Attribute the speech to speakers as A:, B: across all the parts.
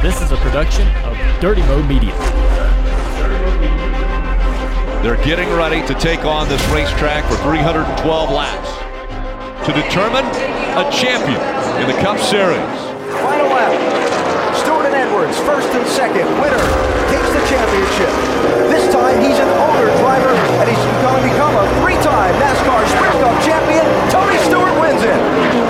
A: This is a production of Dirty Mo Media.
B: They're getting ready to take on this racetrack for 312 laps to determine a champion in the Cup Series.
C: Final lap. Stewart and Edwards, first and second. Winner takes the championship. This time he's an older driver, and he's going to become a three-time NASCAR Sprint Cup champion. Tony Stewart wins it.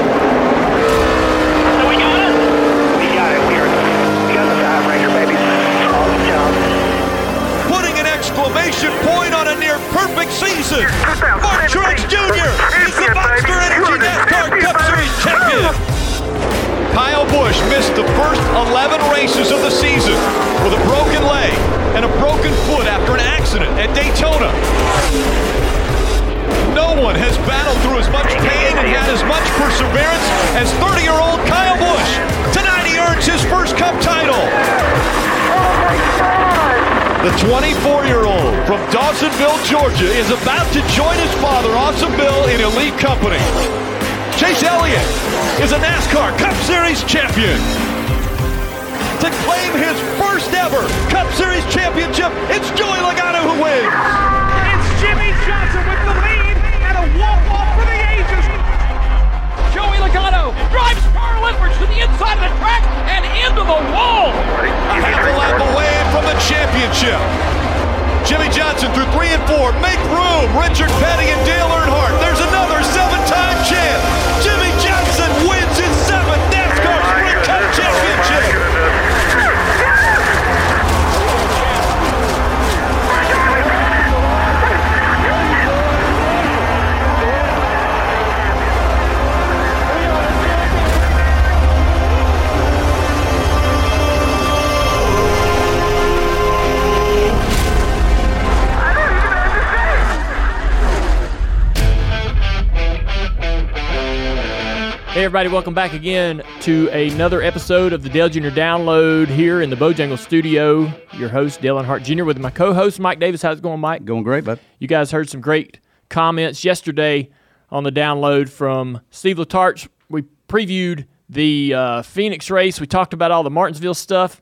D: We got it. We got it. We got the tiebreaker, baby. Awesome job.
B: Putting an exclamation point on a near-perfect season. Mark Truex Jr. is the Monster Energy NASCAR Cup Series champion. Kyle Busch missed the first 11 races of the season with a broken leg and a broken foot after an accident at Daytona. No one has battled through as much pain and had as much perseverance as 30-year-old Kyle Busch. Tonight he earns his first Cup title. The 24-year-old from Dawsonville, Georgia is about to join his father, Awesome Bill, in elite company. Chase Elliott is a NASCAR Cup Series champion. To claim his first ever Cup Series championship, it's Joey Logano who wins.
E: It's Jimmy Johnson with the lead and a walk-off for the ages. Joey Logano drives Carl Edwards to the inside of the track and into the wall.
B: A half a lap away from the championship. Jimmy Johnson through 3 and 4. Make room. Richard Petty and Dale Earnhardt. There's another 7-time champ. Jimmy Johnson wins his 7th NASCAR Sprint Cup championship.
A: Hey everybody, welcome back again to another episode of the Dale Jr. Download here in the Bojangles studio. Your host, Dale Earnhardt Jr. with my co-host, Mike Davis. How's it going, Mike?
F: Going great, bud.
A: You guys heard some great comments yesterday on the download from Steve Letarch. We previewed the Phoenix race. We talked about all the Martinsville stuff.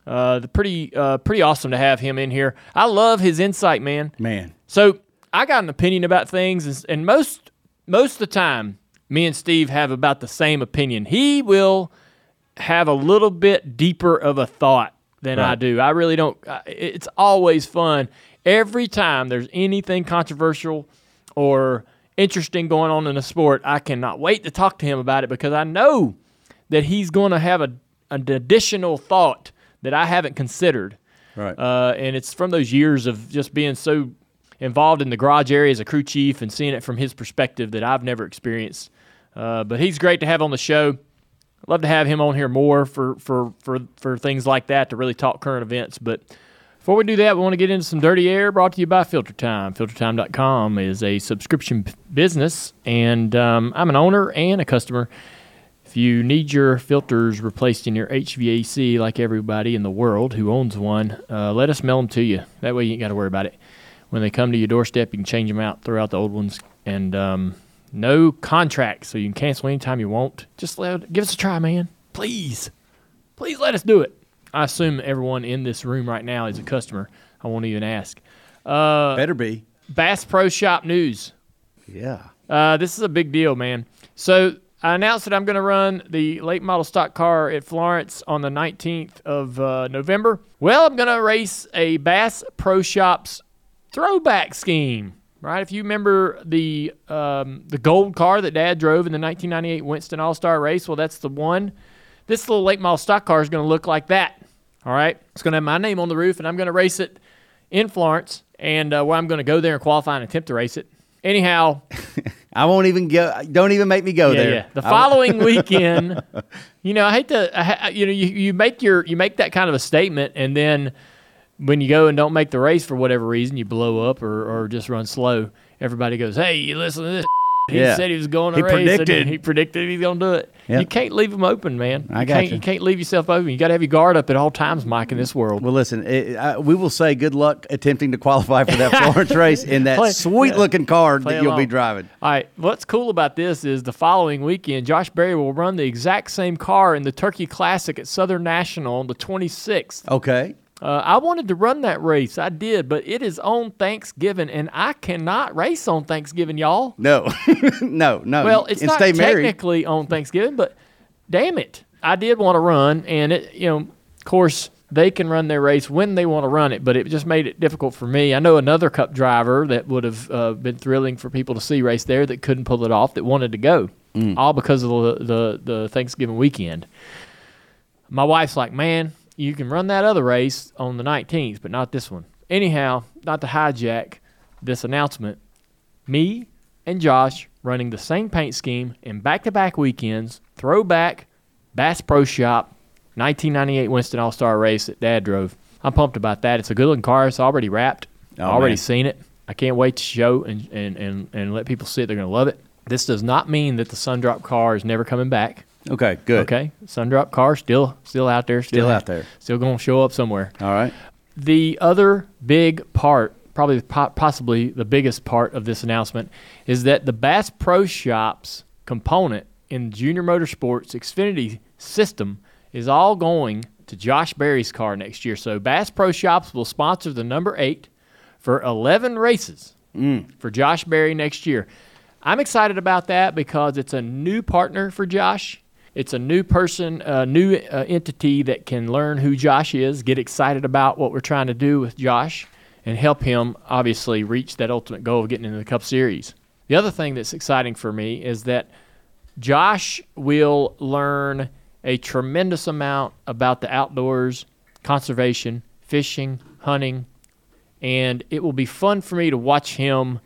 A: Pretty awesome to have him in here. I love his insight, man. So I got an opinion about things, and most of the time, me and Steve have about the same opinion. He will have a little bit deeper of a thought than I do. I really don't. It's always fun. Every time there's anything controversial or interesting going on in the sport, I cannot wait to talk to him about it because I know that he's going to have an additional thought that I haven't considered.
F: Right.
A: And it's from those years of just being so involved in the garage area as a crew chief and seeing it from his perspective that I've never experienced. But he's great to have on the show. I'd love to have him on here more for things like that to really talk current events. But before we do that, we want to get into some dirty air brought to you by Filter Time. FilterTime.com is a subscription business, and I'm an owner and a customer. If you need your filters replaced in your HVAC like everybody in the world who owns one, let us mail them to you. That way you ain't got to worry about it. When they come to your doorstep, you can change them out, throw out the old ones, and no contract, so you can cancel anytime you want. Just give us a try, man. Please let us do it. I assume everyone in this room right now is a customer. I won't even ask.
F: Better be.
A: Bass Pro Shop news.
F: Yeah.
A: This is a big deal, man. So I announced that I'm going to run the late model stock car at Florence on the 19th of November. Well, I'm going to race a Bass Pro Shops throwback scheme. Right, if you remember the gold car that Dad drove in the 1998 Winston All-Star race, well, that's the one. This little late model stock car is going to look like that. All right, it's going to have my name on the roof, and I'm going to race it in Florence, and where I'm going to go there and qualify and attempt to race it. Anyhow,
F: I won't even go. Don't even make me go there.
A: Yeah. The following weekend, I hate to. You make that kind of a statement, and then when you go and don't make the race for whatever reason, you blow up or just run slow, everybody goes, hey, you listen to this He
F: Yeah.
A: said he was going to
F: He
A: race.
F: predicted.
A: And he predicted he's going to do it.
F: Yep.
A: You can't leave him open, man.
F: I got you.
A: You can't leave yourself open. You got to have your guard up at all times, Mike, in this world.
F: Well, listen, we will say good luck attempting to qualify for that Florence race in that sweet-looking car
A: Play
F: that you'll be
A: along.
F: driving.
A: All right, what's cool about this is the following weekend, Josh Berry will run the exact same car in the Turkey Classic at Southern National on the 26th.
F: Okay.
A: I wanted to run that race. I did, but it is on Thanksgiving, and I cannot race on Thanksgiving, y'all.
F: No. no.
A: Well, it's
F: And
A: not
F: stay married.
A: technically on Thanksgiving, but damn it. I did want to run, and of course, they can run their race when they want to run it, but it just made it difficult for me. I know another Cup driver that would have been thrilling for people to see race there that couldn't pull it off, that wanted to go, all because of the Thanksgiving weekend. My wife's like, man, you can run that other race on the 19th, but not this one. Anyhow, not to hijack this announcement, me and Josh running the same paint scheme in back-to-back weekends, throwback, Bass Pro Shop, 1998 Winston All-Star race that Dad drove. I'm pumped about that. It's a good-looking car. It's already wrapped. Already
F: man.
A: seen it. I can't wait to show and let people see it. They're going to love it. This does not mean that the Sundrop car is never coming back.
F: Okay, good.
A: Okay, Sundrop car still out there.
F: Still out there.
A: Still going to show up somewhere.
F: All right.
A: The other big part, probably possibly the biggest part of this announcement, is that the Bass Pro Shops component in Junior Motorsports Xfinity system is all going to Josh Berry's car next year. So Bass Pro Shops will sponsor the number 8 for 11 races for Josh Berry next year. I'm excited about that because it's a new partner for Josh. It's a new person, a new entity that can learn who Josh is, get excited about what we're trying to do with Josh, and help him, obviously, reach that ultimate goal of getting into the Cup Series. The other thing that's exciting for me is that Josh will learn a tremendous amount about the outdoors, conservation, fishing, hunting, and it will be fun for me to watch him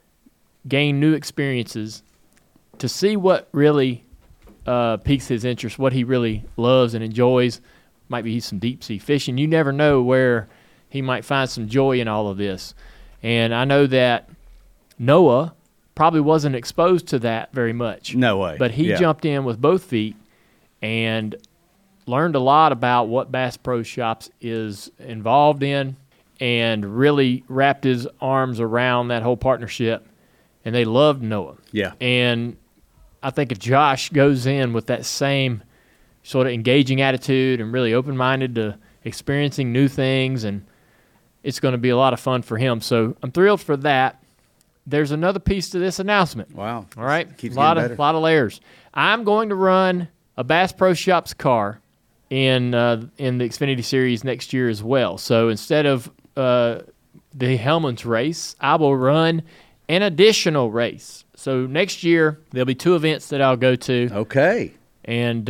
A: gain new experiences, to see what really piques his interest, what he really loves and enjoys. Might be some deep sea fishing. You never know where he might find some joy in all of this. And I know that Noah probably wasn't exposed to that very much.
F: No way.
A: But he jumped in with both feet and learned a lot about what Bass Pro Shops is involved in, and really wrapped his arms around that whole partnership. And they loved Noah.
F: Yeah.
A: And I think if Josh goes in with that same sort of engaging attitude and really open-minded to experiencing new things, and it's going to be a lot of fun for him. So I'm thrilled for that. There's another piece to this announcement.
F: Wow.
A: All right?
F: Keeps
A: a lot
F: getting better.
A: of layers. I'm going to run a Bass Pro Shops car in the Xfinity Series next year as well. So instead of the Hellman's race, I will run an additional race. So next year, there'll be 2 events that I'll go to.
F: Okay.
A: And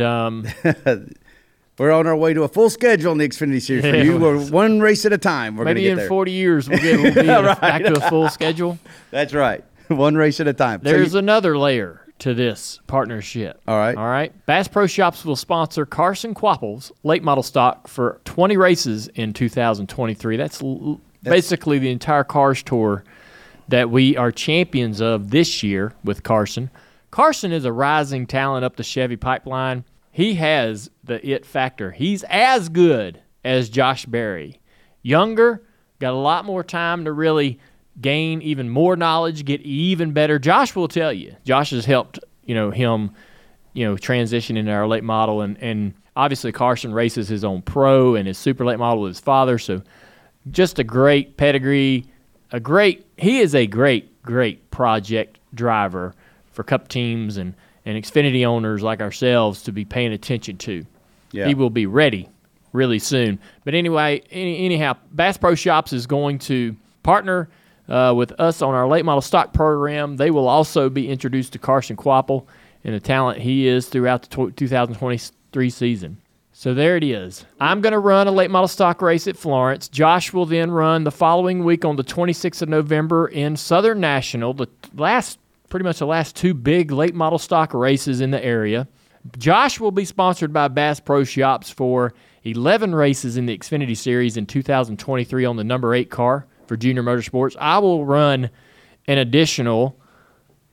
F: We're on our way to a full schedule in the Xfinity Series for you. We're one race at a time. We're going to
A: maybe
F: get
A: in
F: there.
A: 40 years, we'll be
F: Right.
A: back to a full schedule.
F: That's right. One race at a time. So
A: There's another layer to this partnership.
F: All right.
A: All right. Bass Pro Shops will sponsor Carson Quapple's late model stock for 20 races in 2023. That's basically the entire Cars Tour that we are champions of this year with Carson. Carson is a rising talent up the Chevy pipeline. He has the it factor. He's as good as Josh Berry. Younger, got a lot more time to really gain even more knowledge, get even better. Josh will tell you. Josh has helped, him, transition into our late model, and obviously Carson races his own pro and his super late model with his father. So just a great pedigree, he is a great project driver for Cup teams and Xfinity owners like ourselves to be paying attention to.
F: Yeah.
A: He will be ready really soon. But anyway, anyhow, Bass Pro Shops is going to partner with us on our late model stock program. They will also be introduced to Carson Quapple and the talent he is throughout the 2023 season. So there it is. I'm going to run a late model stock race at Florence. Josh will then run the following week on the 26th of November in Southern National, pretty much the last 2 big late model stock races in the area. Josh will be sponsored by Bass Pro Shops for 11 races in the Xfinity Series in 2023 on the number 8 car for Junior Motorsports. I will run an additional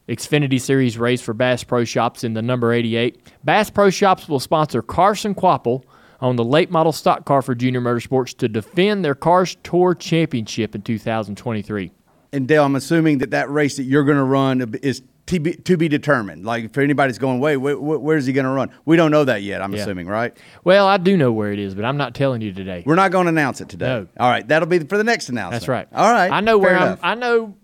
A: Xfinity Series race for Bass Pro Shops in the number 88. Bass Pro Shops will sponsor Carson Kvapil on the late model stock car for Junior Motorsports to defend their Cars Tour Championship in 2023.
F: And Dale, I'm assuming that race that you're going to run is to be determined. Like, if anybody's going, wait, where's he going to run? We don't know that yet, I'm assuming, right?
A: Well, I do know where it is, but I'm not telling you today.
F: We're not going to announce it today.
A: No.
F: All right, that'll be for the next announcement.
A: That's right.
F: All right.
A: I know where
F: fair enough.
A: I know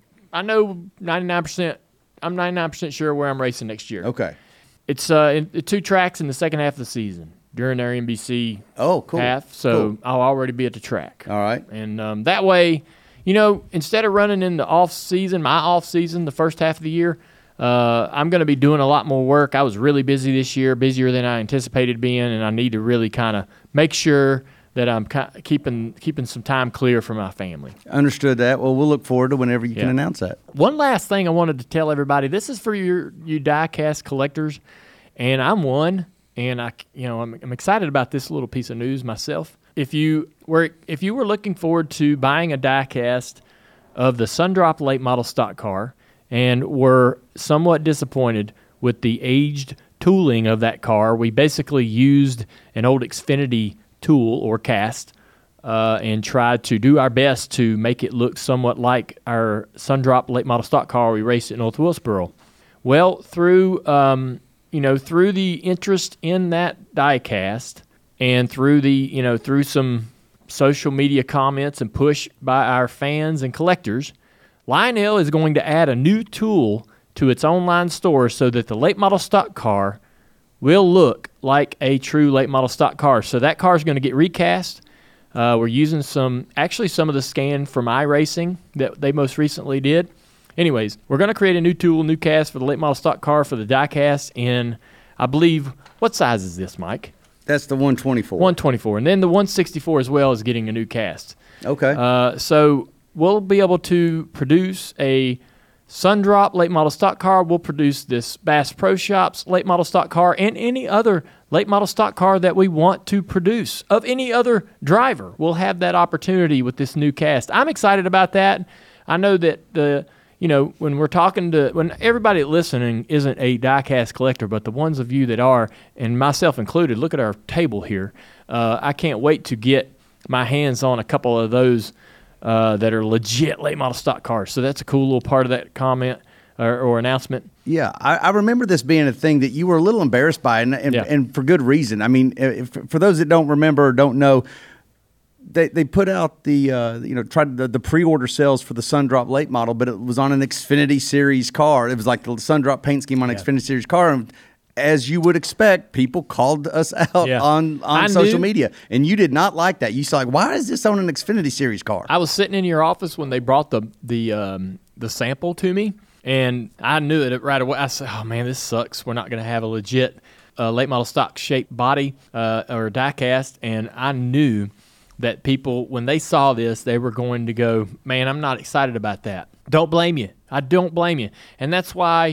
A: 99%. I'm 99% sure where I'm racing next year.
F: Okay.
A: It's in 2 tracks in the second half of the season during their NBC half, so I'll already be at the track.
F: All right.
A: And that way, instead of running in the off-season, my off-season, the first half of the year, I'm going to be doing a lot more work. I was really busy this year, busier than I anticipated being, and I need to really kind of make sure that I'm keeping some time clear for my family.
F: Understood that. Well, we'll look forward to whenever you can announce that.
A: One last thing I wanted to tell everybody. This is for you die-cast collectors, and I'm one, and I'm excited about this little piece of news myself. If you were looking forward to buying a die-cast of the Sundrop late model stock car and were somewhat disappointed with the aged tooling of that car, we basically used an old Xfinity tool or cast and tried to do our best to make it look somewhat like our Sundrop late model stock car we raced at North Wilkesboro. Well, through the interest in that die cast and through some social media comments and push by our fans and collectors, Lionel is going to add a new tool to its online store so that the late model stock car will look like a true late model stock car. So that car is going to get recast. We're using some of the scan from iRacing that they most recently did. Anyways, we're going to create a new tool, new cast for the late model stock car for the die cast in, I believe, what size is this, Mike?
F: That's the 124.
A: 124. And then the 164 as well is getting a new cast.
F: Okay.
A: So we'll be able to produce a Sundrop late model stock car. We'll produce this Bass Pro Shops late model stock car and any other late model stock car that we want to produce of any other driver. We'll have that opportunity with this new cast. I'm excited about that. I know that when everybody listening isn't a die-cast collector, but the ones of you that are, and myself included, look at our table here. I can't wait to get my hands on a couple of those that are legit late model stock cars. So that's a cool little part of that comment or announcement.
F: Yeah, I remember this being a thing that you were a little embarrassed by, and for good reason. I mean, for those that don't remember or don't know, they put out the pre-order sales for the Sundrop late model, but it was on an Xfinity Series car. It was like the Sundrop paint scheme on an Xfinity Series car. And as you would expect, people called us out on social media, and you did not like that. You said, like, why is this on an Xfinity Series car?
A: I was sitting in your office when they brought the sample to me, and I knew it right away. I said, oh, man, this sucks. We're not going to have a legit late model stock shaped body or die cast, and I knew that people, when they saw this, they were going to go, man, I'm not excited about that. Don't blame you. I don't blame you. And that's why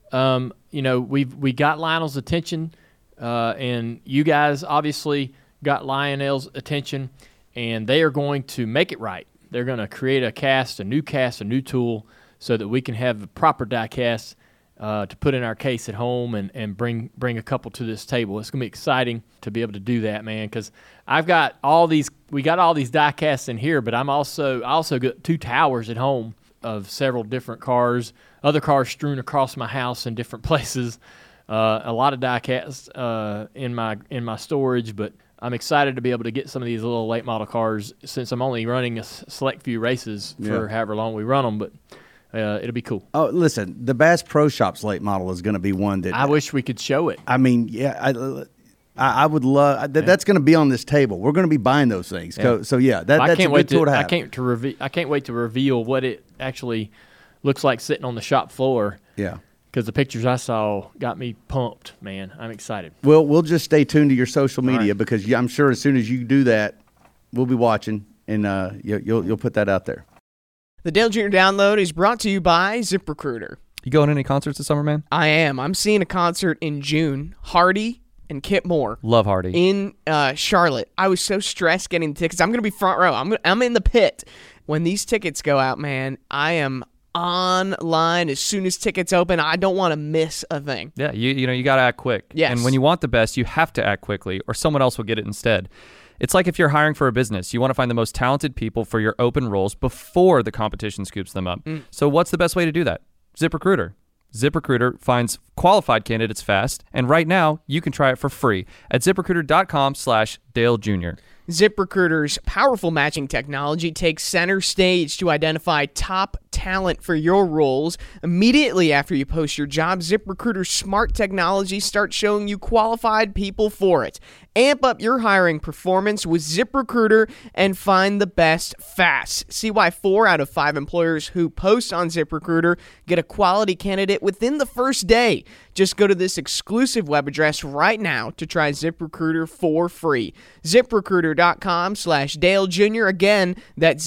A: we got Lionel's attention, and you guys obviously got Lionel's attention, and they are going to make it right. They're going to create a new tool, so that we can have a proper die cast to put in our case at home and bring a couple to this table. It's going to be exciting to be able to do that, man, because we got all these die casts in here, but I also got 2 towers at home of several different cars, other cars strewn across my house in different places, a lot of die casts in my storage, but I'm excited to be able to get some of these little late model cars since I'm only running a select few races for however long we run them, but it'll be cool.
F: Oh, listen, the Bass Pro Shops late model is going to be one that
A: I wish we could show it.
F: I mean, I would love that. That's going to be on this table. We're going to be buying those things.
A: Yeah.
F: So that's a good tool to have.
A: I can't wait to reveal what it actually looks like sitting on the shop floor.
F: Yeah.
A: Because the pictures I saw got me pumped, man. I'm excited.
F: Well, we'll just stay tuned to your social media because I'm sure as soon as you do that, we'll be watching and you'll put that out there.
G: The Dale Jr. Download is brought to you by ZipRecruiter.
H: You going to any concerts this summer, man?
G: I am. I'm seeing a concert in June. Hardy and Kip Moore.
H: Love Hardy.
G: In Charlotte. I was so stressed getting the tickets. I'm going to be front row. I'm in the pit. When these tickets go out, man, I am online as soon as tickets open. I don't want to miss a thing.
H: Yeah, you got to act quick.
G: Yes.
H: And when you want the best, you have to act quickly or someone else will get it instead. It's like if you're hiring for a business, you want to find the most talented people for your open roles before the competition scoops them up. So what's the best way to do that? ZipRecruiter. ZipRecruiter finds qualified candidates fast, and right now you can try it for free at ZipRecruiter.com/Dale Jr.
G: ZipRecruiter's powerful matching technology takes center stage to identify top talent for your roles. Immediately after you post your job, ZipRecruiter's smart technology starts showing you qualified people for it. Amp up your hiring performance with ZipRecruiter and find the best fast. See why 4 out of 5 employers who post on ZipRecruiter get a quality candidate within the first day. Just go to this exclusive web address right now to try ZipRecruiter for free. ZipRecruiter.com/Dale Jr. Again, that's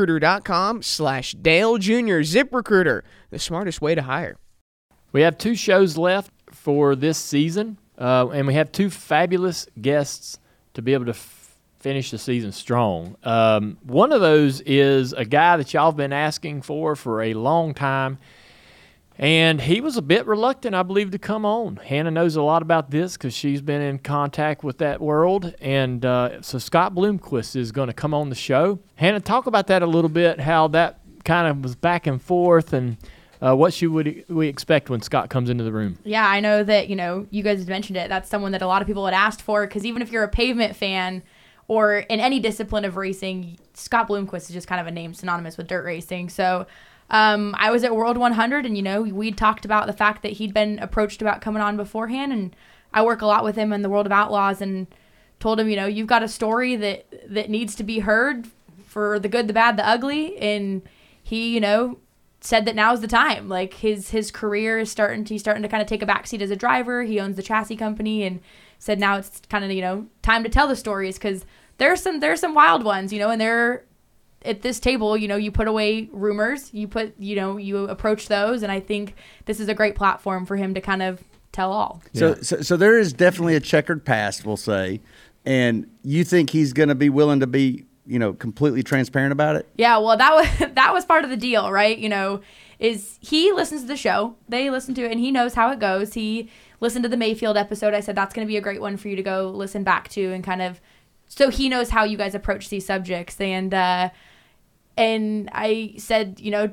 G: ZipRecruiter.com/Dale Jr. ZipRecruiter, the smartest way to hire.
A: We have 2 shows left for this season, and we have 2 fabulous guests to be able to finish the season strong. One of those is a guy that y'all have been asking for a long time. And he was a bit reluctant, I believe, to come on. Hannah knows a lot about this because she's been in contact with that world. And so Scott Bloomquist is going to come on the show. Hannah, talk about that a little bit, how that kind of was back and forth and what we expect when Scott comes into the room.
I: Yeah, I know that, you guys had mentioned it. That's someone that a lot of people had asked for because even if you're a pavement fan or in any discipline of racing, Scott Bloomquist is just kind of a name synonymous with dirt racing. So I was at World 100 and, we talked about the fact that he'd been approached about coming on beforehand, and I work a lot with him in the World of Outlaws and told him, you've got a story that needs to be heard for the good, the bad, the ugly. And he, said that now's the time. Like his career is he's starting to kind of take a backseat as a driver. He owns the chassis company and said now it's kind of, time to tell the stories because there's some wild ones, and they're at this table, you put away rumors, you approach those, and I think this is a great platform for him to kind of tell all.
F: So there is definitely a checkered past, we'll say, and you think he's going to be willing to be, completely transparent about it?
I: Yeah, well, that was part of the deal, right? Is he listens to the show, they listen to it, and he knows how it goes. He listened to the Mayfield episode. I said that's going to be a great one for you to go listen back to and kind of, so he knows how you guys approach these subjects. And I said,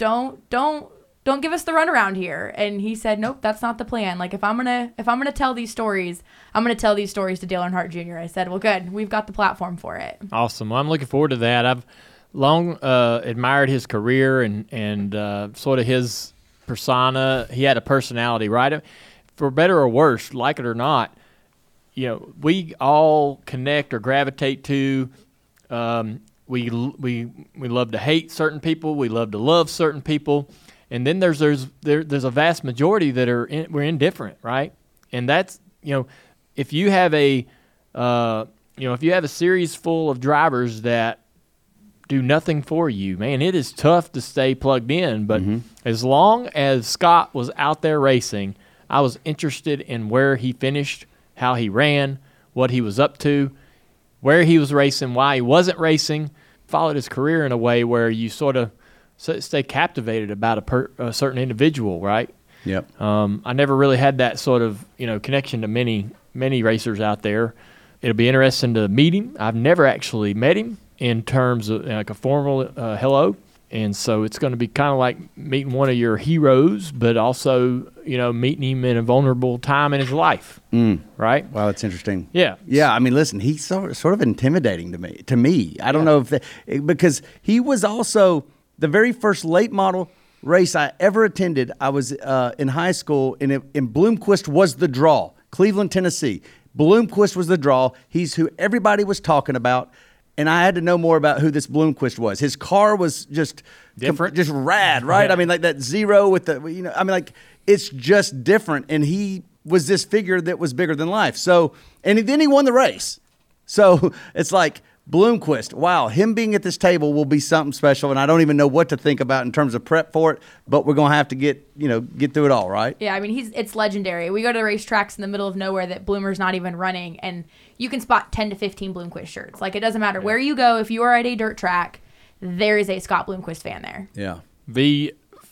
I: don't give us the runaround here. And he said, nope, that's not the plan. Like if I'm gonna tell these stories, I'm gonna tell these stories to Dale Earnhardt Jr. I said, well, good, we've got the platform for it.
A: Awesome. Well, I'm looking forward to that. I've long admired his career and sort of his persona. He had a personality, right? For better or worse, like it or not, we all connect or gravitate to. We love to hate certain people. We love to love certain people, and then there's a vast majority that we're indifferent, right? And that's if you have a series full of drivers that do nothing for you, man, it is tough to stay plugged in. But as long as Scott was out there racing, I was interested in where he finished, how he ran, what he was up to, where he was racing, why he wasn't racing. Followed his career in a way where you sort of stay captivated about a certain individual, right?
F: Yep.
A: I never really had that sort of connection to many racers out there. It'll be interesting to meet him. I've never actually met him in terms of like a formal hello. And so it's going to be kind of like meeting one of your heroes, but also, meeting him in a vulnerable time in his life, right?
F: Wow, that's interesting.
A: Yeah.
F: Yeah, I mean, listen, he's sort of intimidating to me. I don't know if because he was also the very first late model race I ever attended. I was in high school, and Bloomquist was the draw. Cleveland, Tennessee. Bloomquist was the draw. He's who everybody was talking about. And I had to know more about who this Bloomquist was. His car was just
A: different,
F: just rad, right?
A: Yeah.
F: I mean, like that zero with the, it's just different. And he was this figure that was bigger than life. So, and then he won the race. So it's like Bloomquist, wow, him being at this table will be something special. And I don't even know what to think about in terms of prep for it, but we're going to have to get through it all, right?
I: Yeah, I mean, it's legendary. We go to the racetracks in the middle of nowhere that Bloomer's not even running, and you can spot 10 to 15 Bloomquist shirts. Like, it doesn't matter where you go. If you are at a dirt track, there is a Scott Bloomquist fan there.
F: Yeah.
A: The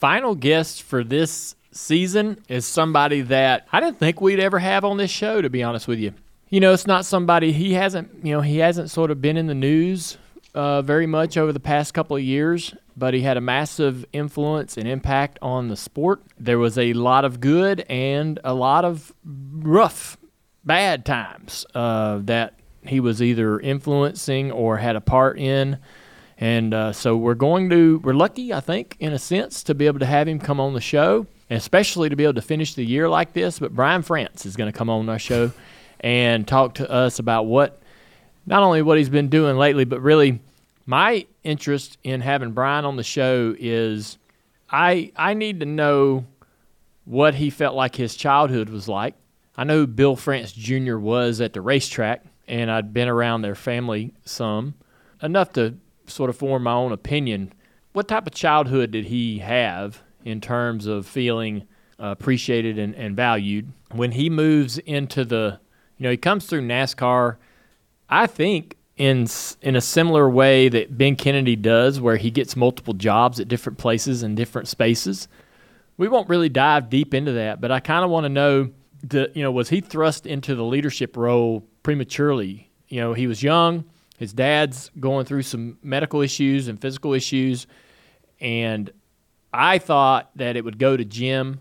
A: final guest for this season is somebody that I didn't think we'd ever have on this show, to be honest with you. It's not somebody, he hasn't sort of been in the news very much over the past couple of years, but he had a massive influence and impact on the sport. There was a lot of good and a lot of rough, bad times that he was either influencing or had a part in. And so we're lucky, I think, in a sense, to be able to have him come on the show, and especially to be able to finish the year like this. But Brian France is going to come on our show and talk to us about not only what he's been doing lately, but really my interest in having Brian on the show is I need to know what he felt like his childhood was like. I know who Bill France Jr. was at the racetrack, and I'd been around their family some, enough to sort of form my own opinion. What type of childhood did he have in terms of feeling appreciated and valued? When he moves into he comes through NASCAR, I think, in a similar way that Ben Kennedy does, where he gets multiple jobs at different places and different spaces. We won't really dive deep into that, but I kind of want to know, was he thrust into the leadership role prematurely? He was young. His dad's going through some medical issues and physical issues, and I thought that it would go to Jim,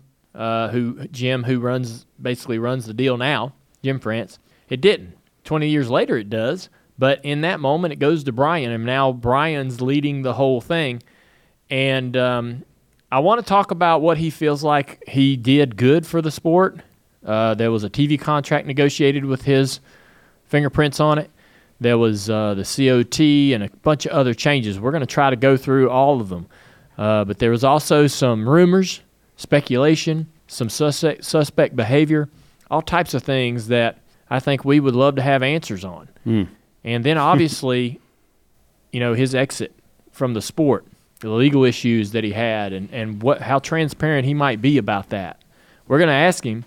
A: who basically runs the deal now, Jim France. It didn't. 20 years later, it does. But in that moment, it goes to Brian, and now Brian's leading the whole thing. And I want to talk about what he feels like he did good for the sport. There was a TV contract negotiated with his fingerprints on it. There was the COT and a bunch of other changes. We're going to try to go through all of them. But there was also some rumors, speculation, some suspect behavior, all types of things that I think we would love to have answers on. And then obviously, his exit from the sport, the legal issues that he had, and how transparent he might be about that. We're going to ask him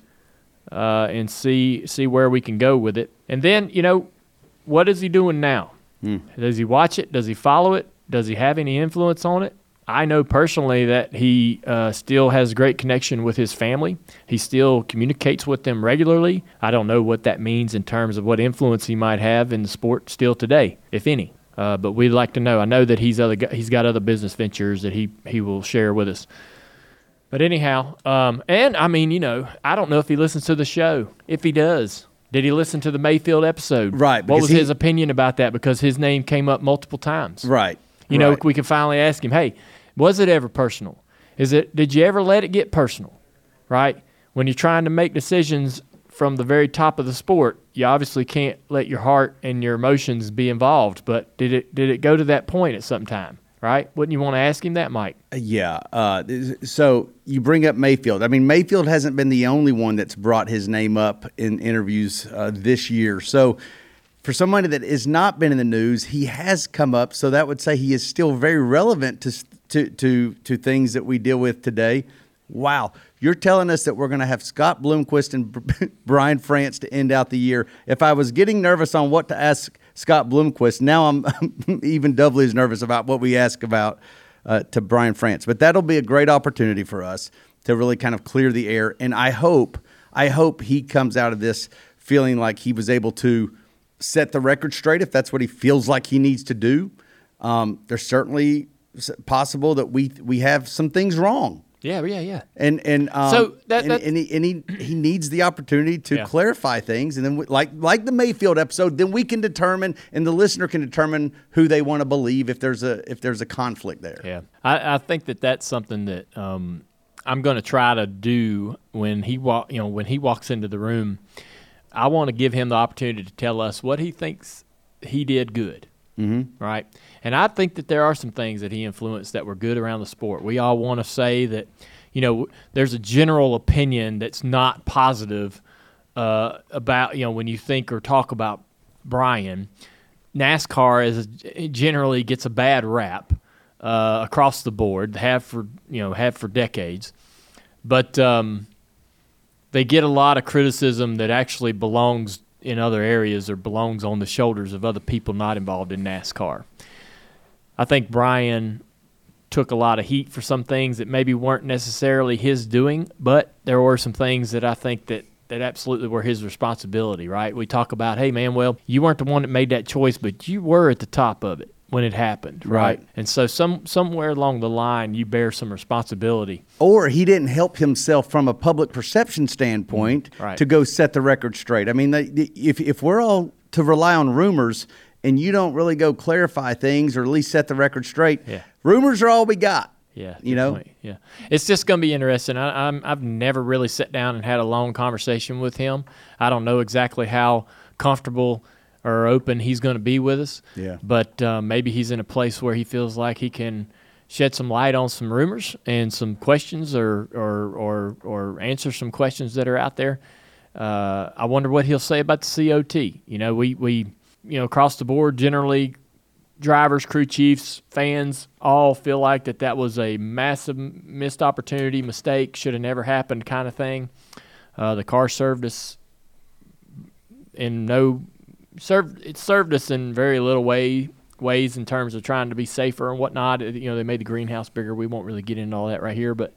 A: and see where we can go with it. And then, what is he doing now? Does he watch it? Does he follow it? Does he have any influence on it? I know personally that he still has great connection with his family. He still communicates with them regularly. I don't know what that means in terms of what influence he might have in the sport still today, if any. But we'd like to know. I know that he's got other business ventures that he will share with us. But anyhow, and I mean, I don't know if he listens to the show. If he does, did he listen to the Mayfield episode?
F: Right.
A: What was his opinion about that? Because his name came up multiple times.
F: Right.
A: We can finally ask him, hey, was it ever personal? Did you ever let it get personal? Right? When you're trying to make decisions from the very top of the sport, you obviously can't let your heart and your emotions be involved. But did it go to that point at some time? Right? Wouldn't you want to ask him that, Mike?
F: Yeah. So you bring up Mayfield. I mean, Mayfield hasn't been the only one that's brought his name up in interviews this year. So for somebody that has not been in the news, he has come up. So that would say he is still very relevant to things that we deal with today. Wow. You're telling us that we're going to have Scott Bloomquist and Brian France to end out the year. If I was getting nervous on what to ask Scott Bloomquist, now I'm even doubly as nervous about what we ask about to Brian France. But that'll be a great opportunity for us to really kind of clear the air. And I hope he comes out of this feeling like he was able to set the record straight if that's what he feels like he needs to do. There's certainly possible that we have some things wrong.
A: Yeah.
F: And he needs the opportunity to clarify things, and then like the Mayfield episode, then we can determine, and the listener can determine who they want to believe if there's a conflict there.
A: Yeah, I think that's something that I'm going to try to do when he walks into the room. I want to give him the opportunity to tell us what he thinks he did good. Mm-hmm. Right. And I think that there are some things that he influenced that were good around the sport. We all want to say that, there's a general opinion that's not positive about, when you think or talk about Brian. NASCAR generally gets a bad rap across the board, have for decades. But they get a lot of criticism that actually belongs in other areas or belongs on the shoulders of other people not involved in NASCAR. I think Brian took a lot of heat for some things that maybe weren't necessarily his doing, but there were some things that I think that absolutely were his responsibility, right? We talk about, hey, man, well, you weren't the one that made that choice, but you were at the top of it when it happened, right? And so somewhere along the line, you bear some responsibility.
F: Or he didn't help himself from a public perception standpoint to go set the record straight. I mean, if we're all to rely on rumors and you don't really go clarify things or at least set the record straight, rumors are all we got.
A: Yeah,
F: you know.
A: Point. Yeah, it's just going to be interesting. I've never really sat down and had a long conversation with him. I don't know exactly how comfortable or open he's going to be with us.
F: Yeah.
A: But maybe he's in a place where he feels like he can shed some light on some rumors and some questions, or answer some questions that are out there. I wonder what he'll say about the COT. You know, we across the board generally, drivers, crew chiefs, fans all feel like that was a massive missed opportunity, mistake, should have never happened kind of thing. The car served us in very little ways in terms of trying to be safer and whatnot. You know, they made the greenhouse bigger. We won't really get into all that right here, but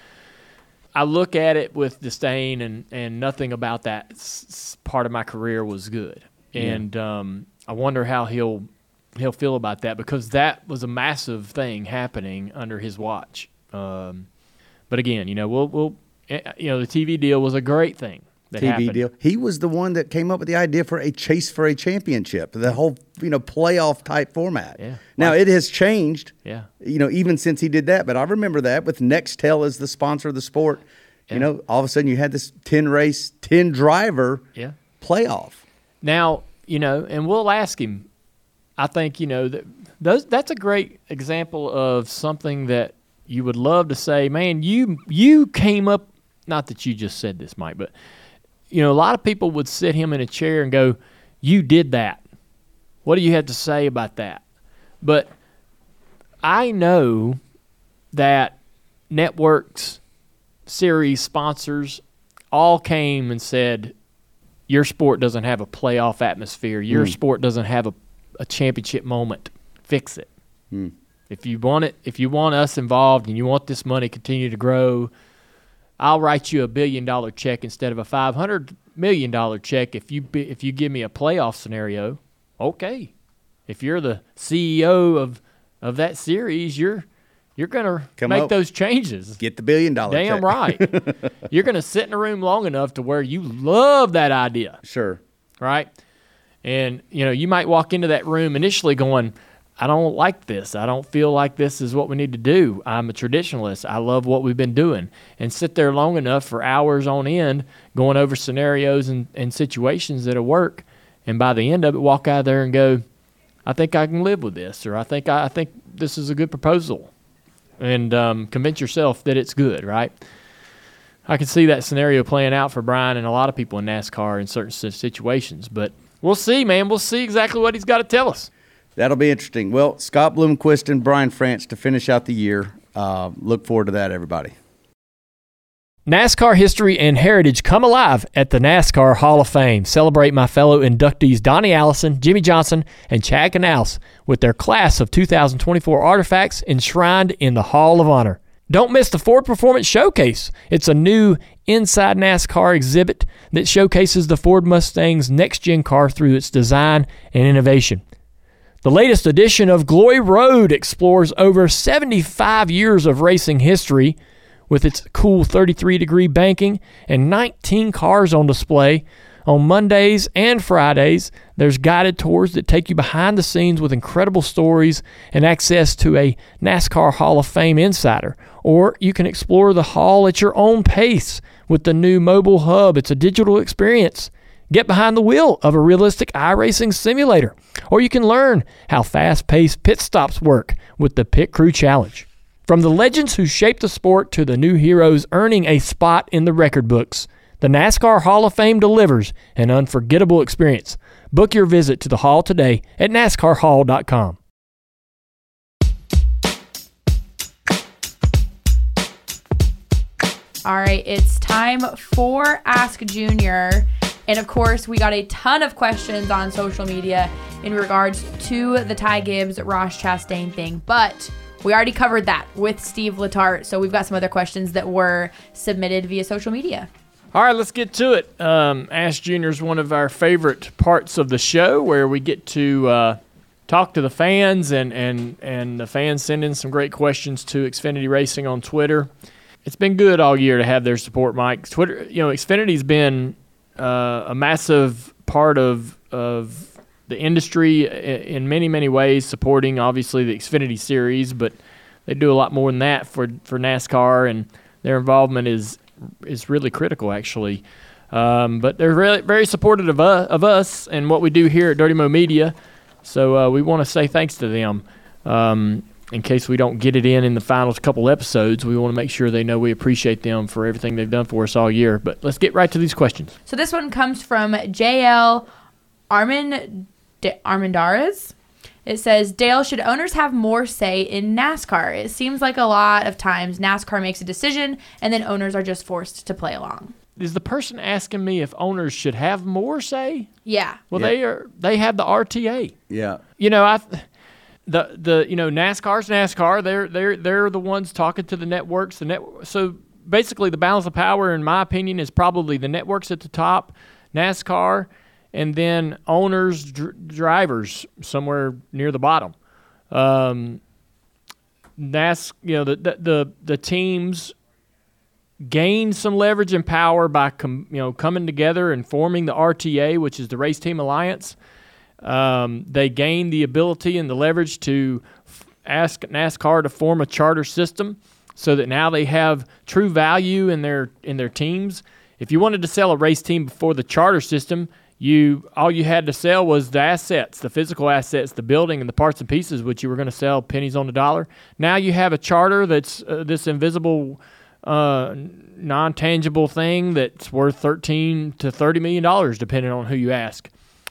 A: I look at it with disdain, and nothing about that part of my career was good. And I wonder how he'll feel about that, because that was a massive thing happening under his watch. But again, the TV deal was a great thing.
F: TV deal. He was the one that came up with the idea for a chase for a championship, the whole playoff type format.
A: Yeah.
F: Now it has changed.
A: Yeah.
F: Even since he did that, but I remember that with Nextel as the sponsor of the sport.
A: Yeah.
F: All of a sudden you had this 10 race, 10 driver playoff.
A: Now, and we'll ask him. I think, that's a great example of something that you would love to say, man, you came up, not that you just said this, Mike, but, a lot of people would sit him in a chair and go, you did that. What do you have to say about that? But I know that networks, series sponsors all came and said, your sport doesn't have a playoff atmosphere. Your sport doesn't have a championship moment. Fix it. If you want us involved and you want this money to continue to grow, I'll write you $1 billion check instead of a $500 million check if you give me a playoff scenario. Okay. If you're the CEO of that series, you're going to make those changes.
F: Get the $1 billion check.
A: Damn right. You're going to sit in a room long enough to where you love that idea.
F: Sure.
A: Right? And, you might walk into that room initially going, I don't like this. I don't feel like this is what we need to do. I'm a traditionalist. I love what we've been doing. And sit there long enough for hours on end going over scenarios and situations that'll work. And by the end of it, walk out of there and go, I think I can live with this, or I think this is a good proposal. And convince yourself that it's good, right? I can see that scenario playing out for Brian and a lot of people in NASCAR in certain situations. But we'll see, man. We'll see exactly what he's got to tell us.
F: That'll be interesting. Well, Scott Bloomquist and Brian France to finish out the year. Look forward to that, everybody.
A: NASCAR history and heritage come alive at the NASCAR Hall of Fame. Celebrate my fellow inductees Donnie Allison, Jimmy Johnson, and Chad Canals with their class of 2024 artifacts enshrined in the Hall of Honor. Don't miss the Ford Performance Showcase. It's a new Inside NASCAR exhibit that showcases the Ford Mustang's next-gen car through its design and innovation. The latest edition of Glory Road explores over 75 years of racing history with its cool 33-degree banking and 19 cars on display. On Mondays and Fridays, there's guided tours that take you behind the scenes with incredible stories and access to a NASCAR Hall of Fame insider. Or you can explore the hall at your own pace with the new mobile hub. It's a digital experience. Get behind the wheel of a realistic iRacing simulator. Or you can learn how fast-paced pit stops work with the Pit Crew Challenge. From the legends who shaped the sport to the new heroes earning a spot in the record books, the NASCAR Hall of Fame delivers an unforgettable experience. Book your visit to the hall today at NASCARHall.com.
I: All right, it's time for Ask Junior. And of course, we got a ton of questions on social media in regards to the Ty Gibbs, Ross Chastain thing. But we already covered that with Steve Letarte. So we've got some other questions that were submitted via social media.
A: All right, let's get to it. Ask Junior is one of our favorite parts of the show, where we get to talk to the fans, and the fans send in some great questions to Xfinity Racing on Twitter. It's been good all year to have their support, Mike. Twitter, Xfinity's been a massive part of the industry in many, many ways, supporting obviously the Xfinity Series, but they do a lot more than that for NASCAR, and their involvement is really critical, actually. But they're really very supportive of us and what we do here at Dirty Mo Media. So we want to say thanks to them. In case we don't get it in the final couple episodes, we want to make sure they know we appreciate them for everything they've done for us all year. But let's get right to these questions.
I: So this one comes from JL Armendariz. It says, Dale, should owners have more say in NASCAR? It seems like a lot of times NASCAR makes a decision and then owners are just forced to play along.
A: Is the person asking me if owners should have more say?
I: Yeah.
A: Well, they have the RTA.
F: Yeah.
A: NASCAR's NASCAR. They're the ones talking to the networks. So basically, the balance of power, in my opinion, is probably the networks at the top, NASCAR, and then owners, drivers somewhere near the bottom. The teams gain some leverage and power by coming together and forming the RTA, which is the Race Team Alliance. They gain the ability and the leverage to ask NASCAR to form a charter system, so that now they have true value in their teams. If you wanted to sell a race team before the charter system, all you had to sell was the assets, the physical assets, the building and the parts and pieces, which you were going to sell pennies on the dollar. Now you have a charter that's this invisible, non-tangible thing that's worth $13 to $30 million, depending on who you ask.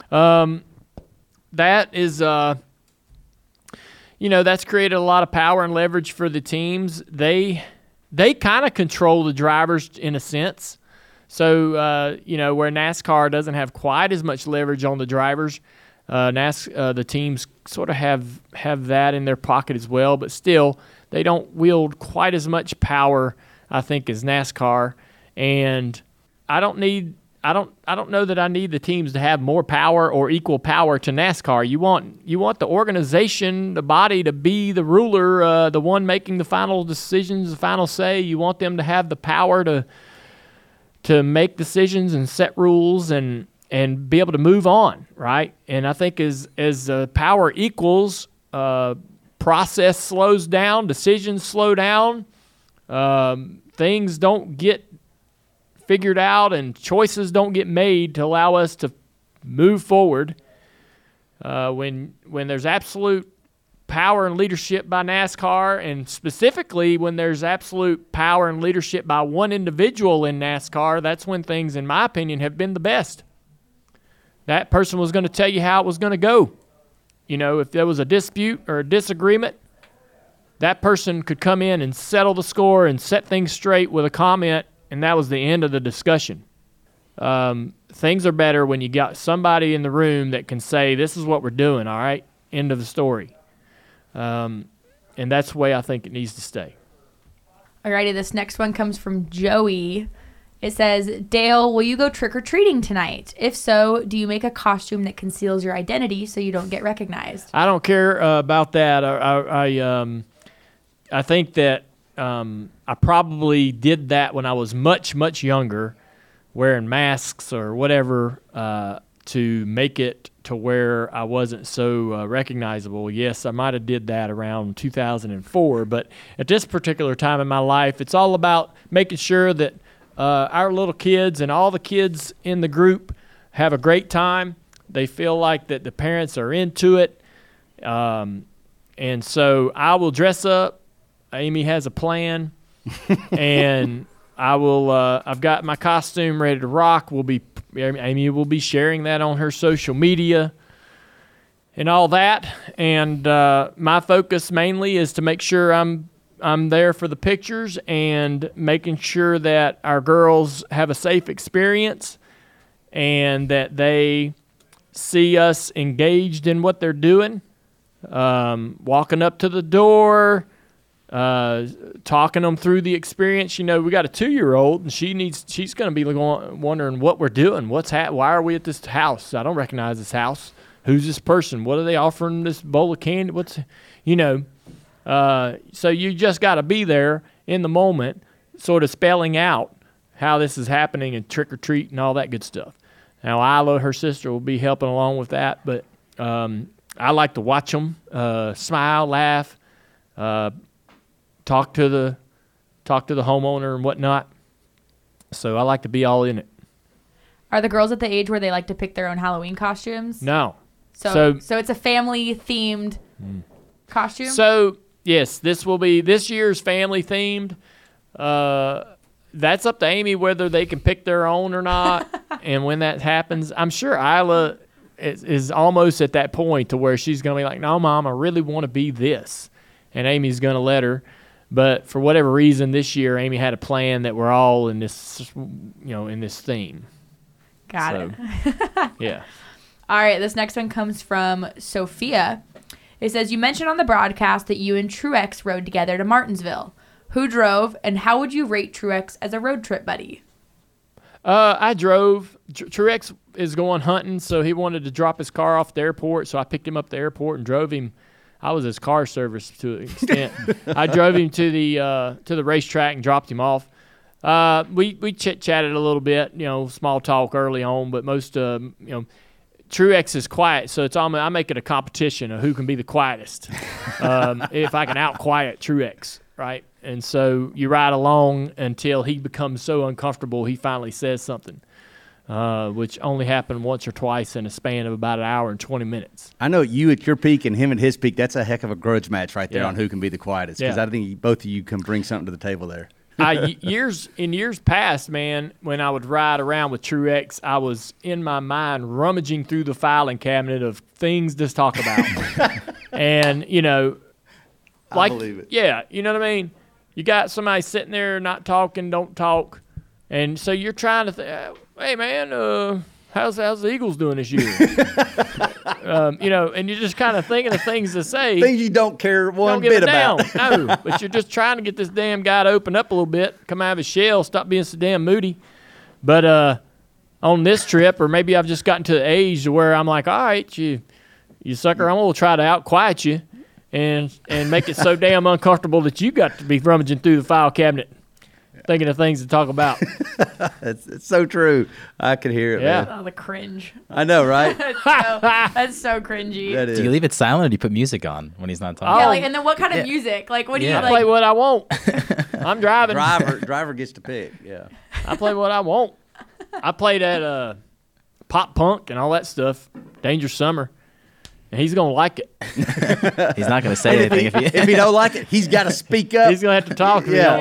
A: That is, that's created a lot of power and leverage for the teams. They kind of control the drivers in a sense. So, where NASCAR doesn't have quite as much leverage on the drivers, the teams sort of have that in their pocket as well, but still they don't wield quite as much power, I think, as NASCAR. And I don't know that I need the teams to have more power or equal power to NASCAR. You want the organization, the body, to be the ruler, the one making the final decisions, the final say. You want them to have the power to make decisions and set rules and be able to move on, right? And I think as power equals, process slows down, decisions slow down, things don't get figured out, and choices don't get made to allow us to move forward. When there's absolute power and leadership by NASCAR, and specifically when there's absolute power and leadership by one individual in NASCAR, that's when things, in my opinion, have been the best. That person was going to tell you how it was going to go. If there was a dispute or a disagreement, that person could come in and settle the score and set things straight with a comment, and that was the end of the discussion. Things are better when you got somebody in the room that can say, this is what we're doing, all right? End of the story. And that's the way I think it needs to stay.
I: Alrighty, this next one comes from Joey. It says, Dale, will you go trick-or-treating tonight? If so, do you make a costume that conceals your identity so you don't get recognized?
A: I don't care about that. I think that I probably did that when I was much, much younger, wearing masks or whatever to make it to where I wasn't so recognizable. Yes, I might have did that around 2004, but at this particular time in my life, it's all about making sure that our little kids and all the kids in the group have a great time. They feel like that the parents are into it. And so I will dress up. Amy has a plan, and I've got my costume ready to rock. Amy will be sharing that on her social media and all that. And my focus mainly is to make sure I'm there for the pictures and making sure that our girls have a safe experience and that they see us engaged in what they're doing, walking up to the door, talking them through the experience. We got a 2-year-old, and she's going to be wondering what we're doing. Why are we at this house? I don't recognize this house. Who's this person? What are they offering this bowl of candy? So you just got to be there in the moment, sort of spelling out how this is happening and trick or treat and all that good stuff. Now, Isla, her sister, will be helping along with that, but I like to watch them smile, laugh, talk to the homeowner and whatnot. So I like to be all in it.
I: Are the girls at the age where they like to pick their own Halloween costumes?
A: No.
I: So it's a family-themed costume?
A: So, yes, this year's family-themed. That's up to Amy whether they can pick their own or not. And when that happens, I'm sure Isla is almost at that point to where she's going to be like, no, Mom, I really want to be this. And Amy's going to let her. But for whatever reason, this year, Amy had a plan that we're all in this, in this theme.
I: Got it.
A: Yeah.
I: All right, this next one comes from Sophia. It says, you mentioned on the broadcast that you and Truex rode together to Martinsville. Who drove, and how would you rate Truex as a road trip buddy?
A: I drove. Truex is going hunting, so he wanted to drop his car off the airport, so I picked him up at the airport and drove him. I was his car service to an extent. I drove him to the racetrack and dropped him off. We chit-chatted a little bit, small talk early on, but most, Truex is quiet, so I make it a competition of who can be the quietest. If I can out-quiet Truex, right? And so you ride along until he becomes so uncomfortable he finally says something, which only happened once or twice in a span of about an hour and 20 minutes.
F: I know you at your peak and him at his peak, that's a heck of a grudge match right there on who can be the quietest, because I think both of you can bring something to the table there.
A: In years past, man, when I would ride around with Truex, I was in my mind rummaging through the filing cabinet of things to talk about. And,
F: I believe it.
A: Yeah, you know what I mean? You got somebody sitting there not talking, don't talk. And so you're trying to hey, man, how's the Eagles doing this year? And you're just kind of thinking of things to say.
F: Things you don't care one bit about.
A: No, but you're just trying to get this damn guy to open up a little bit, come out of his shell, stop being so damn moody. But on this trip, or maybe I've just gotten to the age to where I'm like, all right, you sucker, I'm going to try to out-quiet you and make it so damn uncomfortable that you got to be rummaging through the file cabinet thinking of things to talk about.
F: It's so true. I could hear it.
A: Yeah.
F: Man.
I: Oh, the cringe.
F: I know, right?
I: That's so cringy.
F: That is.
J: Do you leave it silent or do you put music on when he's not talking?
I: Yeah, and then what kind of music? Like, what do you
A: I play what I want. I'm driving.
F: Driver gets to pick. Yeah.
A: I play what I want. I play that pop punk and all that stuff. Dangerous Summer. And he's going to like it.
J: He's not going to say anything.
F: If he don't like it, he's got to speak up.
A: He's going to have to talk if he don't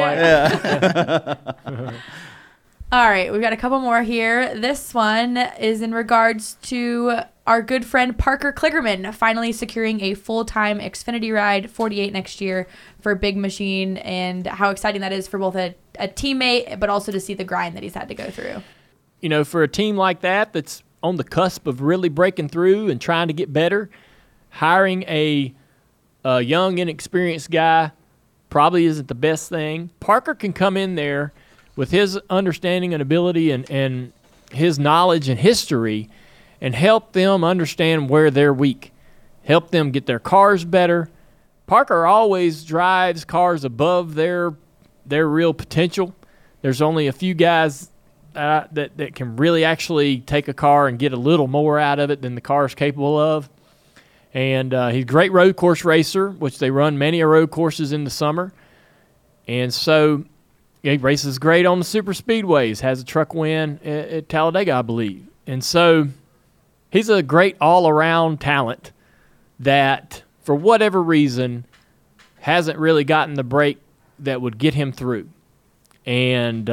A: like it.
I: All right, we've got a couple more here. This one is in regards to our good friend Parker Kligerman finally securing a full-time Xfinity ride 48 next year for Big Machine, and how exciting that is for both a teammate, but also to see the grind that he's had to go through.
A: For a team like that's on the cusp of really breaking through and trying to get better, hiring a young, inexperienced guy probably isn't the best thing. Parker can come in there with his understanding and ability and his knowledge and history and help them understand where they're weak, help them get their cars better. Parker always drives cars above their real potential. There's only a few guys that can really actually take a car and get a little more out of it than the car is capable of. And he's a great road course racer, which they run many road courses in the summer. And so he races great on the super speedways, has a truck win at Talladega, I believe. And so he's a great all-around talent that, for whatever reason, hasn't really gotten the break that would get him through. And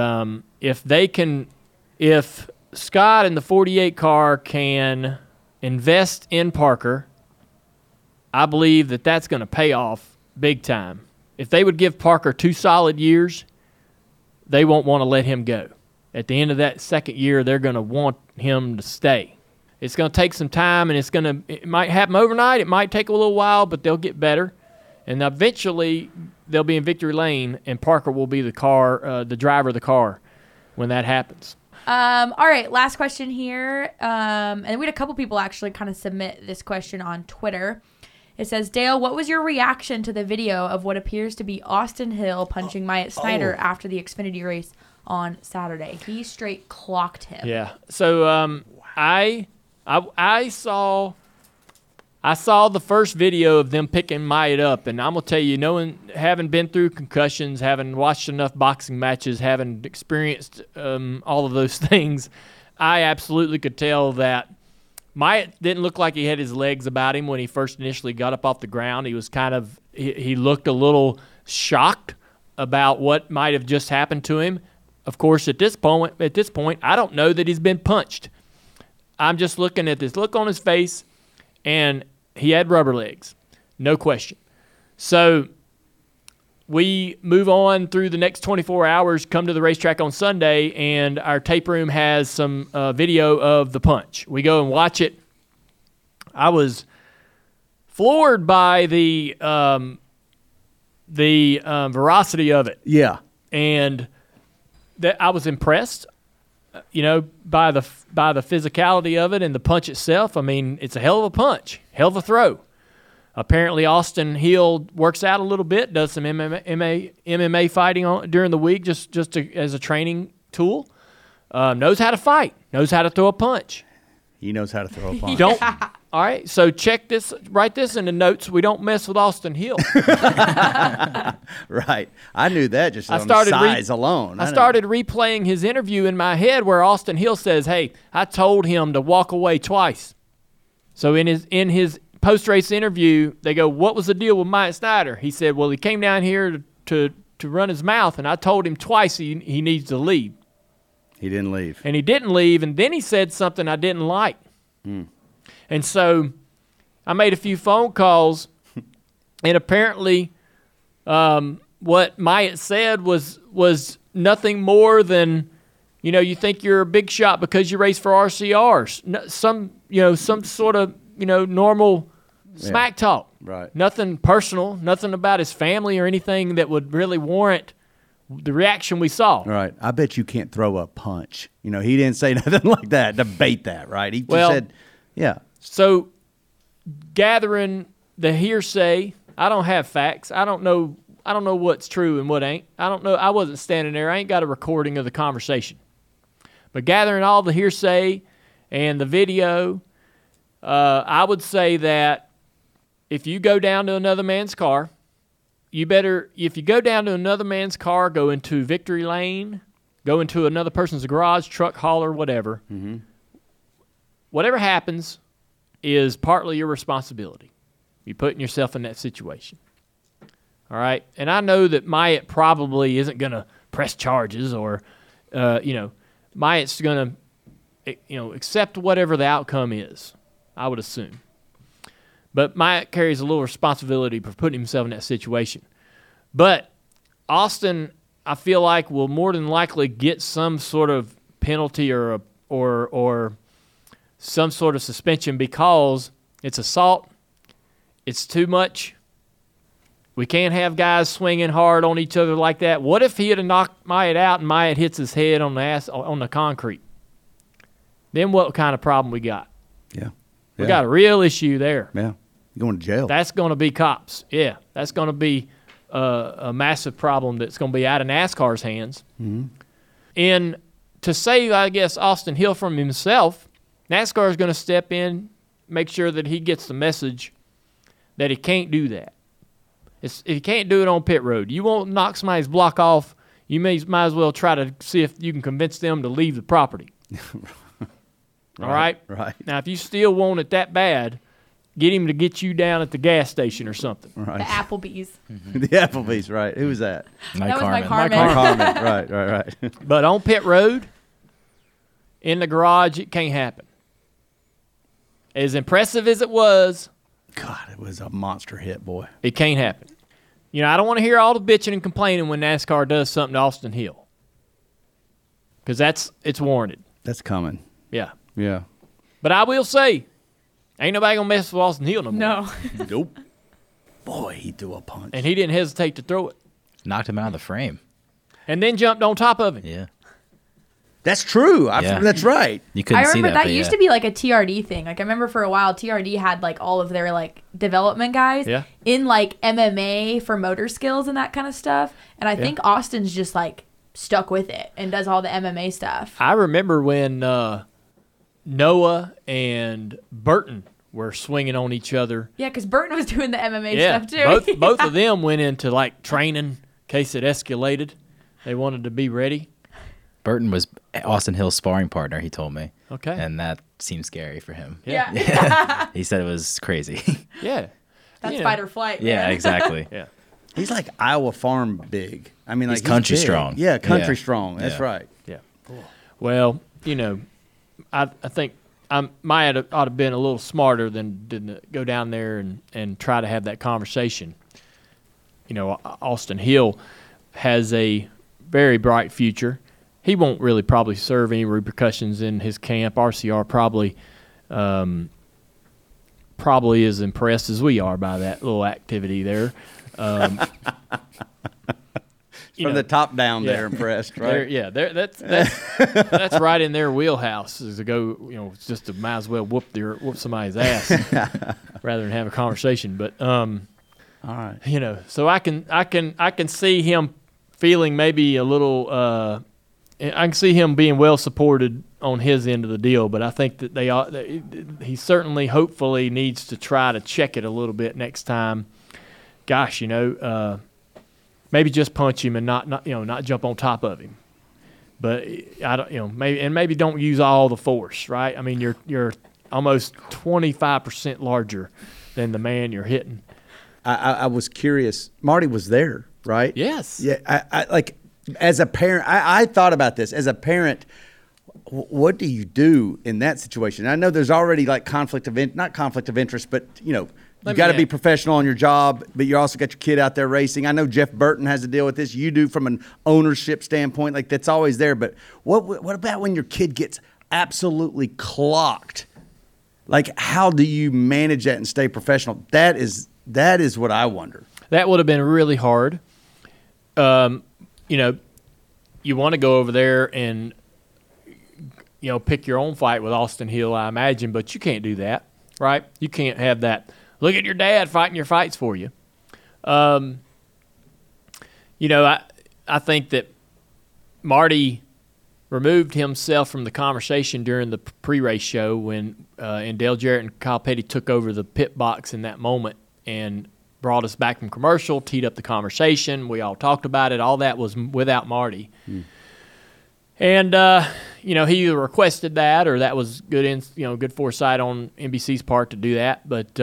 A: if Scott and the 48 car can invest in Parker, I believe that's going to pay off big time. If they would give Parker 2 solid years, they won't want to let him go. At the end of that second year, they're going to want him to stay. It's going to take some time, and it might happen overnight. It might take a little while, but they'll get better. And eventually they'll be in victory lane, and Parker will be the driver of the car when that happens.
I: All right, last question here. And we had a couple people actually kind of submit this question on Twitter. It says, Dale, what was your reaction to the video of what appears to be Austin Hill punching Myatt Snider after the Xfinity race on Saturday? He straight clocked him.
A: Yeah. So I saw the first video of them picking Myatt up, and I'm gonna tell you, having been through concussions, having watched enough boxing matches, having experienced all of those things, I absolutely could tell that Myatt didn't look like he had his legs about him when he first initially got up off the ground. He was he looked a little shocked about what might have just happened to him. Of course, at this point, I don't know that he's been punched. I'm just looking at this look on his face, and he had rubber legs, no question. So we move on through the next 24 hours, come to the racetrack on Sunday, and our tape room has some video of the punch. We go and watch it. I was floored by the veracity of it.
F: Yeah.
A: And that I was impressed, by the physicality of it and the punch itself. I mean, it's a hell of a punch, hell of a throw. Apparently, Austin Hill works out a little bit, does some MMA fighting during the week just as a training tool. Knows how to fight, knows how to throw a punch.
F: He knows how to throw a punch.
A: All right, so check this, write this in the notes. We don't mess with Austin Hill.
F: Right. I knew that just on the size alone.
A: I started replaying his interview in my head where Austin Hill says, hey, I told him to walk away twice. So in his post-race interview, they go, what was the deal with Myatt Snider? He said, well, he came down here to run his mouth, and I told him twice he needs to leave.
F: He didn't leave.
A: And he didn't leave, and then he said something I didn't like. And so I made a few phone calls, and apparently what Myatt said was nothing more than, you think you're a big shot because you race for RCRs. Some sort of, normal smack talk.
F: Right.
A: Nothing personal, nothing about his family or anything that would really warrant the reaction we saw.
F: Right. I bet you can't throw a punch. He didn't say nothing like that, debate that, right? He just said, yeah.
A: So gathering the hearsay, I don't have facts. I don't know what's true and what ain't. I don't know. I wasn't standing there. I ain't got a recording of the conversation. But gathering all the hearsay and the video, I would say that if you go down to another man's car, if you go down to another man's car, go into victory lane, go into another person's garage, truck, hauler, whatever, whatever happens is partly your responsibility. You're putting yourself in that situation. All right? And I know that Myatt probably isn't going to press charges or, Myatt's going to, accept whatever the outcome is, I would assume. But Myatt carries a little responsibility for putting himself in that situation. But Austin, I feel like, will more than likely get some sort of penalty or some sort of suspension because it's assault. It's too much. We can't have guys swinging hard on each other like that. What if he had knocked Myatt out and Myatt hits his head on the concrete? Then what kind of problem we got?
F: Yeah.
A: We got a real issue there.
F: Yeah. You're going to jail.
A: That's going to be cops. Yeah. That's going to be a massive problem that's going to be out of NASCAR's hands.
F: Mm-hmm.
A: And to save, I guess, Austin Hill from himself, NASCAR is going to step in, make sure that he gets the message that he can't do that. If you can't do it on pit road, you won't knock somebody's block off. You might as well try to see if you can convince them to leave the property. All right?
F: Right.
A: Now, if you still want it that bad, get him to get you down at the gas station or something.
F: Right.
I: The Applebee's.
F: The Applebee's, right. Who was that?
I: That was Mike Harmon.
F: Mike Harmon. Right.
A: But on pit road, in the garage, it can't happen. As impressive as it was,
F: God, it was a monster hit, boy.
A: It can't happen. I don't want to hear all the bitching and complaining when NASCAR does something to Austin Hill. Because it's warranted.
F: That's coming.
A: Yeah.
F: Yeah.
A: But I will say, ain't nobody going to mess with Austin Hill no more.
I: No.
F: Nope. Boy, he threw a punch.
A: And he didn't hesitate to throw it.
J: Knocked him out of the frame.
A: And then jumped on top of him.
J: Yeah.
F: That's true.
J: Yeah.
F: That's right.
J: You couldn't
I: I remember
J: see
I: that
J: but
I: used to be like a TRD thing. Like I remember for a while TRD had like all of their like development guys in like MMA for motor skills and that kind of stuff. And I think Austin's just like stuck with it and does all the MMA stuff.
A: I remember when Noah and Burton were swinging on each other.
I: Yeah, because Burton was doing the MMA stuff too.
A: Both of them went into like training in case it escalated. They wanted to be ready.
J: Burton was Austin Hill's sparring partner, he told me.
A: Okay.
J: And that seemed scary for him.
I: Yeah.
J: He said it was crazy.
A: Yeah.
I: That's fight or flight.
J: Yeah,
I: man.
J: exactly.
A: Yeah.
F: He's like Iowa Farm big. I mean, like
J: He's country
F: big.
J: strong.
F: Yeah, country strong. That's right.
A: Yeah. Well, I think I might ought to have been a little smarter than didn't go down there and try to have that conversation. Austin Hill has a very bright future. He won't really probably serve any repercussions in his camp. RCR probably as impressed as we are by that little activity there.
F: From the top down, they're impressed, right?
A: That's right in their wheelhouse. Is to go, just to might as well whoop somebody's ass rather than have a conversation. But
F: all right,
A: so I can see him feeling maybe a little. I can see him being well supported on his end of the deal, but I think that he certainly, hopefully, needs to try to check it a little bit next time. Gosh, maybe just punch him and not jump on top of him. But I don't, maybe don't use all the force, right? I mean, you're almost 25% larger than the man you're hitting.
F: I was curious. Marty was there, right?
A: Yes.
F: Yeah. I like. As a parent, I thought about this. As a parent, what do you do in that situation? I know there's already like not conflict of interest, but you got to be professional on your job, but you also got your kid out there racing. I know Jeff Burton has to deal with this. You do from an ownership standpoint, like that's always there. But what about when your kid gets absolutely clocked? Like, how do you manage that and stay professional? That is what I wonder.
A: That would have been really hard. You want to go over there and, pick your own fight with Austin Hill, I imagine, but you can't do that, right? You can't have that. Look at your dad fighting your fights for you. I think that Marty removed himself from the conversation during the pre-race show when and Dale Jarrett and Kyle Petty took over the pit box in that moment and brought us back from commercial, teed up the conversation. We all talked about it. All that was without Marty. And, he either requested that or that was good foresight on NBC's part to do that. But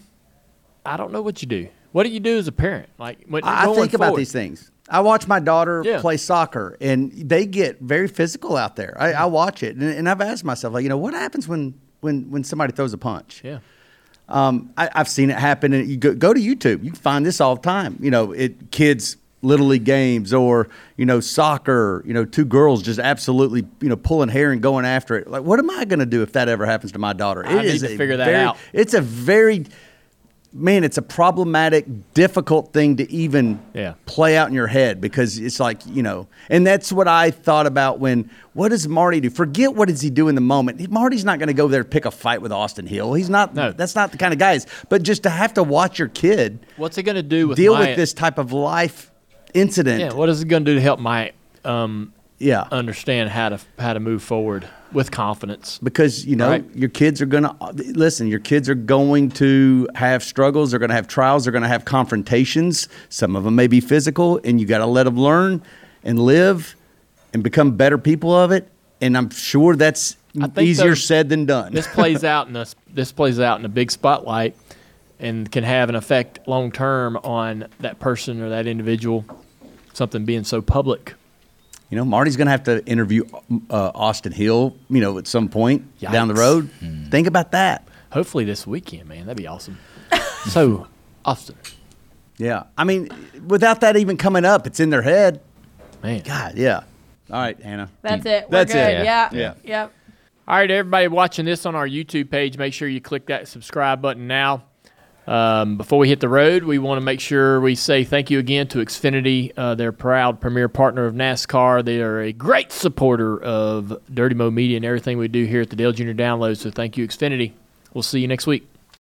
A: I don't know what you do. What do you do as a parent? Like,
F: I think about these things. I watch my daughter play soccer, and they get very physical out there. I watch it, and I've asked myself, like, what happens when somebody throws a punch?
A: Yeah.
F: I've seen it happen, and you go to YouTube. You can find this all the time. Kids Little League games or soccer. Two girls just absolutely pulling hair and going after it. Like, what am I going to do if that ever happens to my daughter?
A: I need to figure that out.
F: It's a very it's a problematic, difficult thing to even play out in your head because it's like, and that's what I thought about what does Marty do? Forget what does he do in the moment. Marty's not going to go there and pick a fight with Austin Hill. He's not, that's not the kind of guy. But just to have to watch your kid.
A: What's it going to do with
F: deal with this type of life incident?
A: Yeah, what is it going to do to help Mike understand how to move forward with confidence?
F: Because your kids are going to listen. Your kids are going to have struggles. They're going to have trials. They're going to have confrontations. Some of them may be physical, and you got to let them learn and live and become better people of it. And I'm sure that's easier said than done.
A: This plays out in a big spotlight and can have an effect long term on that person or that individual. Something being so public.
F: Marty's going to have to interview Austin Hill, at some point down the road. Think about that.
A: Hopefully this weekend, man. That'd be awesome. So, Austin.
F: Yeah. I mean, without that even coming up, it's in their head.
A: Man.
F: God, yeah. All right, Hannah.
I: That's it.
F: That's
I: We're good.
F: it.
I: Yeah. Yep.
A: All right, everybody watching this on our YouTube page, make sure you click that subscribe button now. Before we hit the road, we want to make sure we say thank you again to Xfinity. They're a proud premier partner of NASCAR. They are a great supporter of Dirty Mo Media and everything we do here at the Dale Jr. Download. So thank you, Xfinity. We'll see you next week.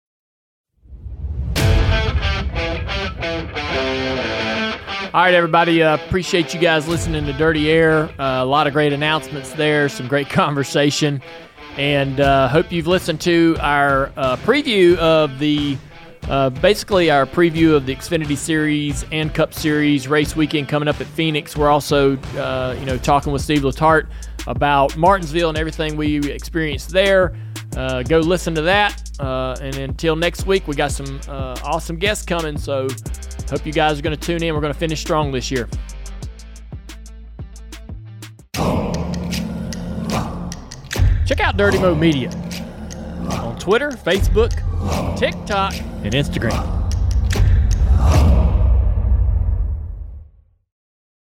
A: All right, everybody. Appreciate you guys listening to Dirty Air. A lot of great announcements there, some great conversation, and hope you've listened to our preview of the basically our preview of the Xfinity Series and Cup Series race weekend coming up at Phoenix. We're also talking with Steve Letarte about Martinsville and everything we experienced there. Go listen to that. And until next week, we got some awesome guests coming, so hope you guys are going to tune in. We're going to finish strong this year. Check out Dirty Mo Media on Twitter, Facebook, TikTok, and Instagram.